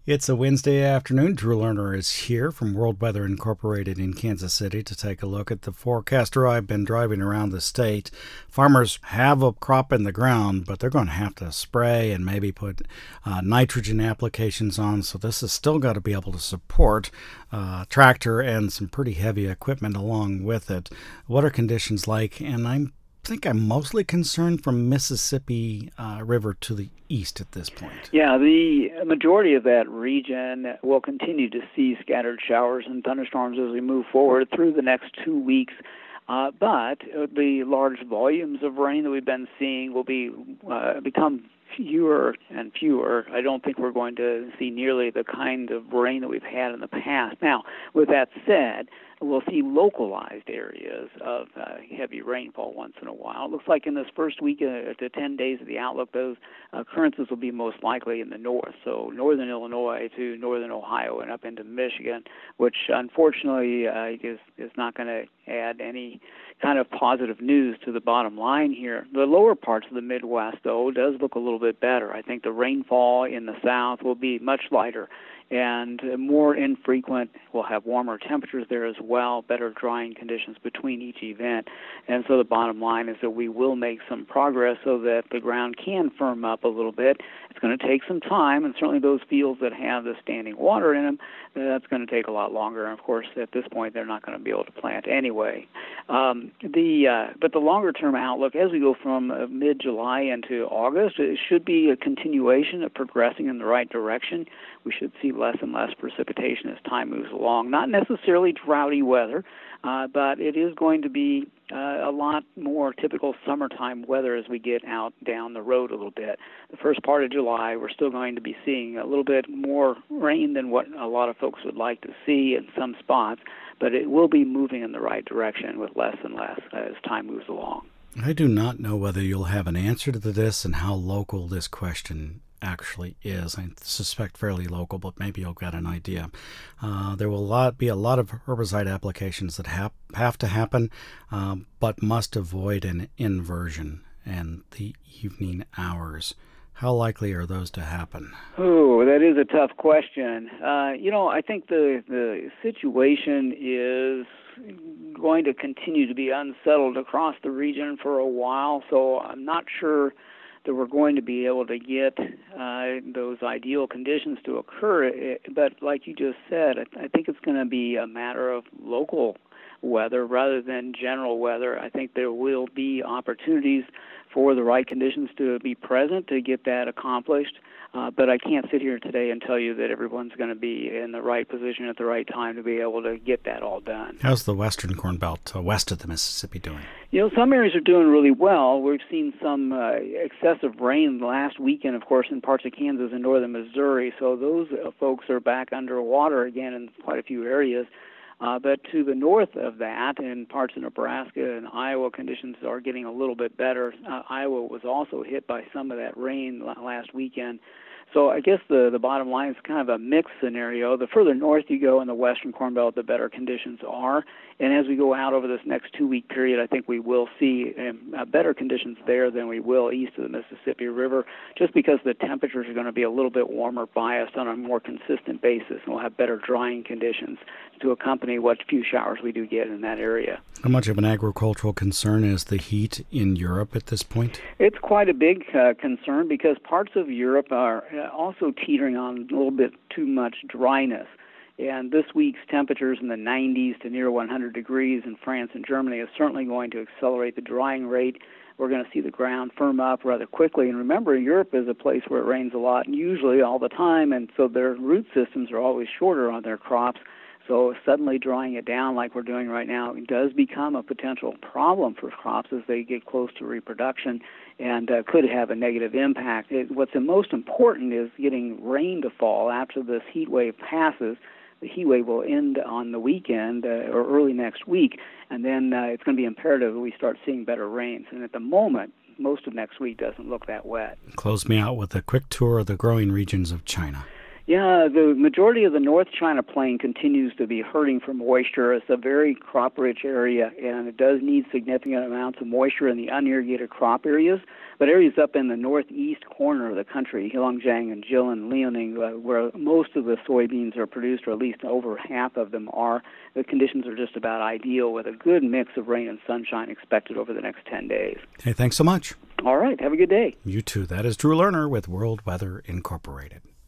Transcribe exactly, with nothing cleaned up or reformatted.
It's a Wednesday afternoon. Drew Lerner is here from World Weather Incorporated in Kansas City to take a look at the forecaster. I've been driving around the state. Farmers have a crop in the ground, but they're going to have to spray and maybe put uh, nitrogen applications on. So this has still got to be able to support uh, tractor and some pretty heavy equipment along with it. What are conditions like? And I'm I think I'm mostly concerned from Mississippi uh, River to the east at this point. Yeah, the majority of that region will continue to see scattered showers and thunderstorms as we move forward through the next two weeks. Uh, but the large volumes of rain that we've been seeing will be uh, become fewer and fewer. I don't think we're going to see nearly the kind of rain that we've had in the past. Now, with that said, we'll see localized areas of uh, heavy rainfall once in a while. It looks like in this first week uh, to ten days of the outlook, those occurrences will be most likely in the north, so northern Illinois to northern Ohio and up into Michigan, which unfortunately uh, is, is not going to add any kind of positive news to the bottom line here. The lower parts of the Midwest, though, does look a little bit better. I think the rainfall in the south will be much lighter and more infrequent. We'll have warmer temperatures there as well, better drying conditions between each event. And so the bottom line is that we will make some progress so that the ground can firm up a little bit. It's going to take some time, and certainly those fields that have the standing water in them, that's going to take a lot longer. And of course, at this point, they're not going to be able to plant anyway. Um, the uh, but the longer-term outlook, as we go from uh, mid-July into August, it should be a continuation of progressing in the right direction. We should see less and less precipitation as time moves along. Not necessarily droughty weather, uh, but it is going to be uh, a lot more typical summertime weather as we get out down the road a little bit. The first part of July, we're still going to be seeing a little bit more rain than what a lot of folks would like to see in some spots, but it will be moving in the right direction with less and less as time moves along. I do not know whether you'll have an answer to this and how local this question actually is. I suspect fairly local, but maybe you'll get an idea. Uh, there will lot, be a lot of herbicide applications that have, have to happen, um, but must avoid an inversion and the evening hours. How likely are those to happen? Oh, that is a tough question. Uh, you know, I think the, the situation is going to continue to be unsettled across the region for a while, so I'm not sure that we're going to be able to get uh, those ideal conditions to occur. But like you just said, I, I think it's going to be a matter of local weather rather than general weather. I think there will be opportunities for the right conditions to be present to get that accomplished. Uh, but I can't sit here today and tell you that everyone's going to be in the right position at the right time to be able to get that all done. How's the western Corn Belt uh, west of the Mississippi doing? You know, some areas are doing really well. We've seen some uh, excessive rain last weekend, of course, in parts of Kansas and northern Missouri. So those uh, folks are back underwater again in quite a few areas. Uh, but to the north of that, in parts of Nebraska and Iowa, conditions are getting a little bit better. Uh, Iowa was also hit by some of that rain last weekend. So I guess the, the bottom line is kind of a mixed scenario. The further north you go in the western Corn Belt, the better conditions are. And as we go out over this next two-week period, I think we will see um, uh, better conditions there than we will east of the Mississippi River, just because the temperatures are going to be a little bit warmer biased on a more consistent basis, and we'll have better drying conditions to accompany what few showers we do get in that area. How much of an agricultural concern is the heat in Europe at this point? It's quite a big uh, concern because parts of Europe are also teetering on a little bit too much dryness. And this week's temperatures in the nineties to near one hundred degrees in France and Germany is certainly going to accelerate the drying rate. We're going to see the ground firm up rather quickly. And remember, Europe is a place where it rains a lot, usually all the time, and so their root systems are always shorter on their crops. So suddenly drying it down like we're doing right now does become a potential problem for crops as they get close to reproduction and uh, could have a negative impact. It, what's the most important is getting rain to fall after this heat wave passes. The heat wave will end on the weekend uh, or early next week, and then uh, it's going to be imperative that we start seeing better rains. And at the moment, most of next week doesn't look that wet. Close me out with a quick tour of the growing regions of China. Yeah, the majority of the North China Plain continues to be hurting for moisture. It's a very crop-rich area, and it does need significant amounts of moisture in the unirrigated crop areas. But areas up in the northeast corner of the country, Heilongjiang and Jilin, Liaoning, uh, where most of the soybeans are produced, or at least over half of them are, the conditions are just about ideal with a good mix of rain and sunshine expected over the next ten days. Hey, thanks so much. All right, have a good day. You too. That is Drew Lerner with World Weather Incorporated.